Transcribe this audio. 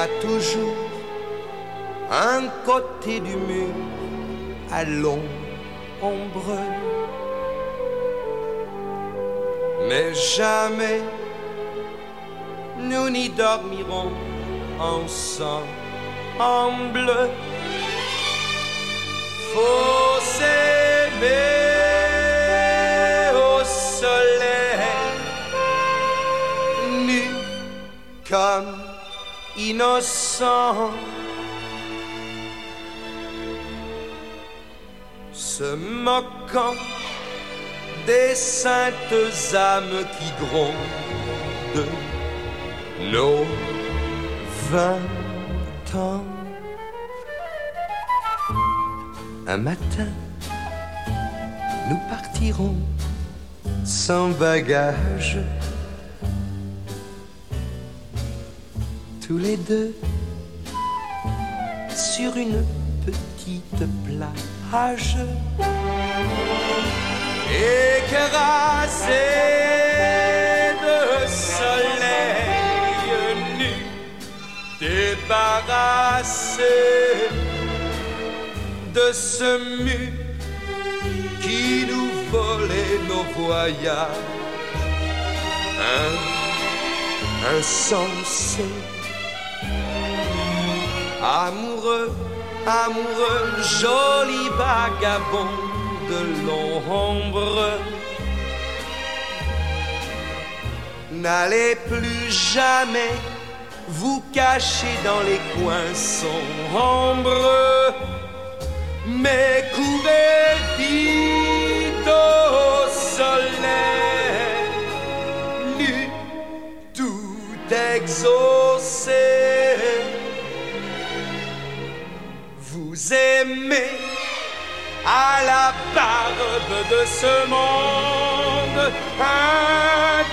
a toujours un côté du mur à l'ombre. Mais jamais nous n'y dormirons ensemble. Faut s'aimer au soleil, nu comme innocent, se moquant des saintes âmes qui grondent nos 20 ans. Un matin, nous partirons sans bagage, tous les deux sur une petite plage, écrasés de soleil nu, débarrassés de ce mur qui nous volait nos voyages insensés. Amoureux, amoureux, joli vagabond de l'ombre, n'allez plus jamais vous cacher dans les coins sombres, mais courez vite au soleil, nu, tout exaucé. Vous aimez à la barbe de ce monde